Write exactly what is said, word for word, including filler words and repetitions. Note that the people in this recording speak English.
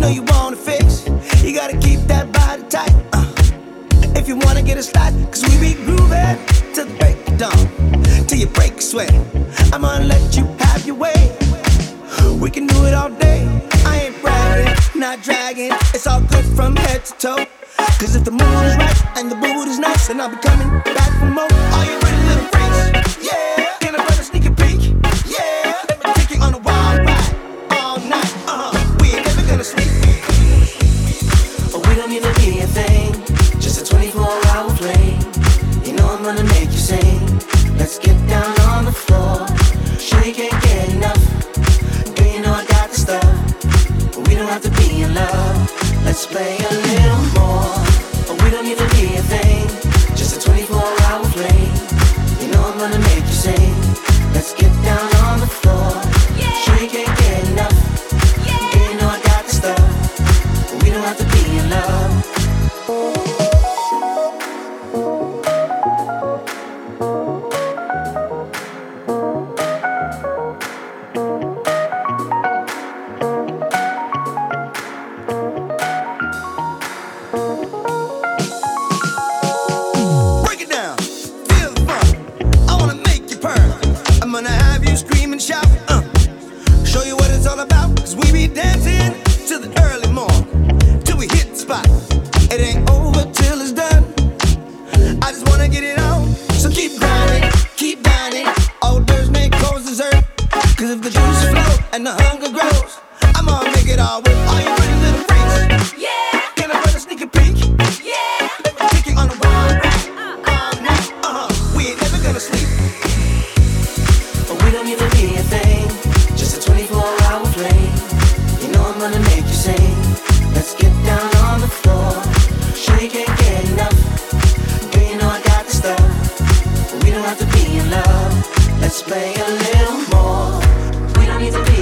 know you wanna fix. You gotta keep that body tight. Uh, if you wanna get a slide, cause we be grooving till the break of dawn, till you break a sweat. I'm gonna let you have your way. We can do it all day. I ain't bragging, not dragging. It's all good from head to toe. Cause if the mood is right and the mood is nice, then I'll be coming back for more. Are you ready, little freaks? Yeah. Can I run a sneaky peek? Yeah. Let me take you on a wild ride all night. Uh-huh. We ain't never gonna sleep. Oh, we don't need to be a thing, just a twenty-four hour flame. You know I'm gonna make you sing. Let's get down on the floor. Sure you can't get enough. Girl, you know I got the stuff. But we don't have to be in love. Let's play a little more. Oh, we don't need to be a thing, just a twenty-four hour flame. You know I'm gonna make you sing. Let's get down on the floor. Sure you can't get enough. Girl, you know I got the stuff. But we don't have to be in love. Let's play a little more. We don't need to be